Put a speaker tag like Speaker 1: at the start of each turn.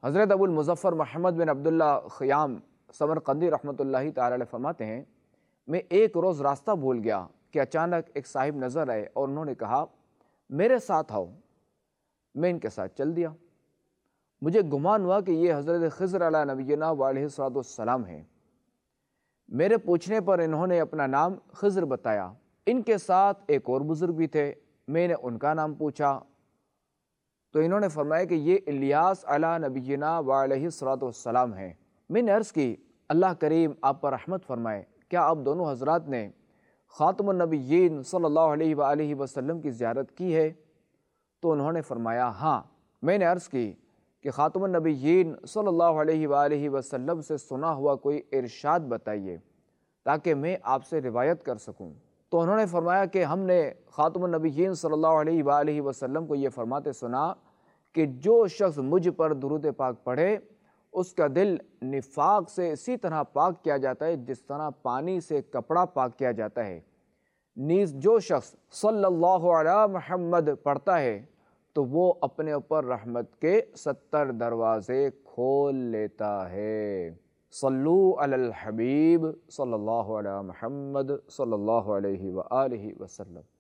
Speaker 1: حضرت ابو المظفر محمد بن عبداللہ خیام سمرقندی رحمۃ اللہ تعالی علیہ فرماتے ہیں، میں ایک روز راستہ بھول گیا کہ اچانک ایک صاحب نظر آئے اور انہوں نے کہا میرے ساتھ آؤ۔ میں ان کے ساتھ چل دیا۔ مجھے گمان ہوا کہ یہ حضرت خضر علیہ نبینا علیہ الصلوۃ والسلام ہیں۔ میرے پوچھنے پر انہوں نے اپنا نام خضر بتایا۔ ان کے ساتھ ایک اور بزرگ بھی تھے، میں نے ان کا نام پوچھا تو انہوں نے فرمایا کہ یہ الیاس علیہ نبینا علیہ الصلوۃ والسلام ہیں۔ میں نے عرض کی اللہ کریم آپ پر رحمت فرمائے، کیا آپ دونوں حضرات نے خاتم النبیین صلی اللہ علیہ وآلہ وسلم کی زیارت کی ہے؟ تو انہوں نے فرمایا ہاں۔ میں نے عرض کی کہ خاتم النبیین صلی اللہ علیہ وآلہ وسلم سے سنا ہوا کوئی ارشاد بتائیے تاکہ میں آپ سے روایت کر سکوں۔ تو انہوں نے فرمایا کہ ہم نے خاتم النبیین صلی اللہ علیہ وآلہ وسلم کو یہ فرماتے سنا کہ جو شخص مجھ پر درود پاک پڑھے اس کا دل نفاق سے اسی طرح پاک کیا جاتا ہے جس طرح پانی سے کپڑا پاک کیا جاتا ہے، نیز جو شخص صلی اللہ علیہ محمد پڑھتا ہے تو وہ اپنے اوپر رحمت کے 70 دروازے کھول لیتا ہے۔ صلو علی الحبیب صلی اللہ علیہ محمد صلی اللہ علیہ وآلہ وسلم۔